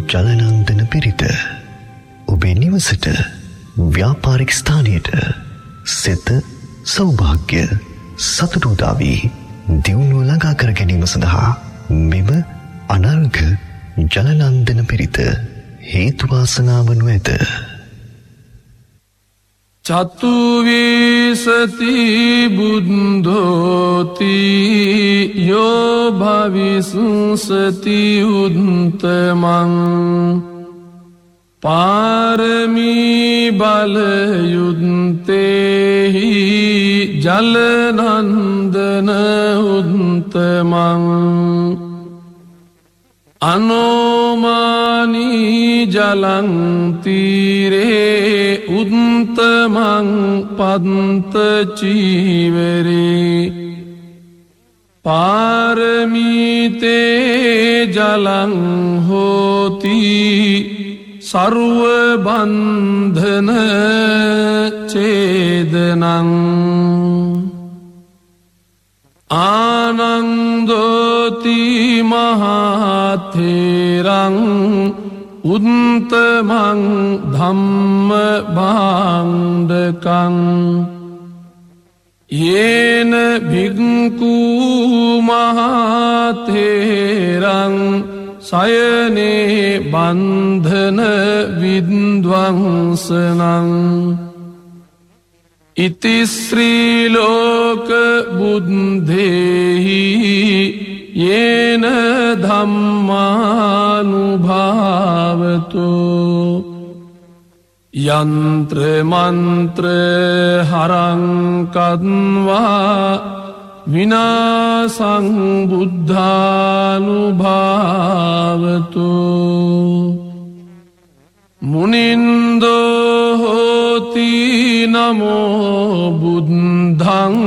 ජලනන්දන පිරිත ඔබේ නිවසට ව්‍යාපාරික ස්ථානයට සිත සෞභාග්‍ය සතුට උදා වී දියුණුව ළඟා කර ගැනීම සඳහා මෙම අනර්ඝ ජලනන්දන පිරිත හේතු වාසනා වනු ඇත. චතුවිසති බුද්ධෝති යෝ භවිසුසති උත්තමං පාරමී බලයුත්තේහි ජලනන්දන උත්තමං අනෝමානී ජලං තීරේ උත්තමං පන්ත චීවරේ පාරමීතේ ජලං හෝති සර්ව බන්ධන ඡේදනං ආනන්දෝති මහතේරං උත්තමං ධම්ම භාණ්ඩකං යේන භික්ඛු මහතේරං සයනේ බන්ධන විද්වංසනං ඉති ශ්‍රී ලෝක බුද්ධේහි යේන ධම්මානුභාවතු යන්ත්‍ර මන්ත්‍ර හරං කද්වා විනාසං බුද්ධානුභාවතු මුනින්දෝ හෝති නමෝ බුද්ධං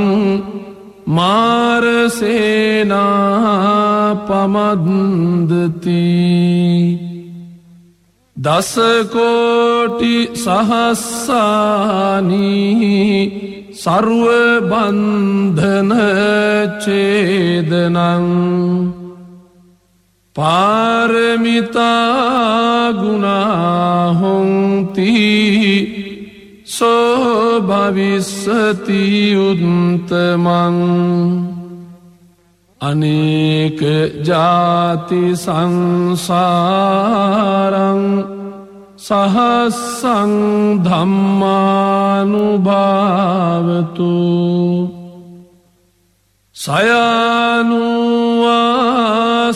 මාරසේනා පමද්දති දසකෝටි සහස්සානී සර්ව බන්ධන ඡේදනං පාරමිතා ගුණා හොන්ති සෝ භවිස්සති උත්තමං අනේක ජාති සංසාරං සහස්සං ධම්මානුභාවතු සයනුවා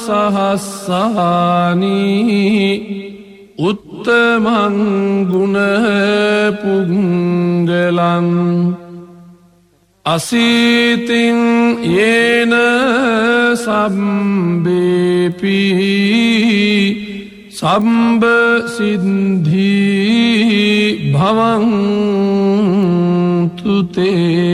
සහස්සානී උත්තමං ගුණ පුංගලං අසීතින් යේන සම්බේපි සම්බ සිද්ධි භවං තුතේ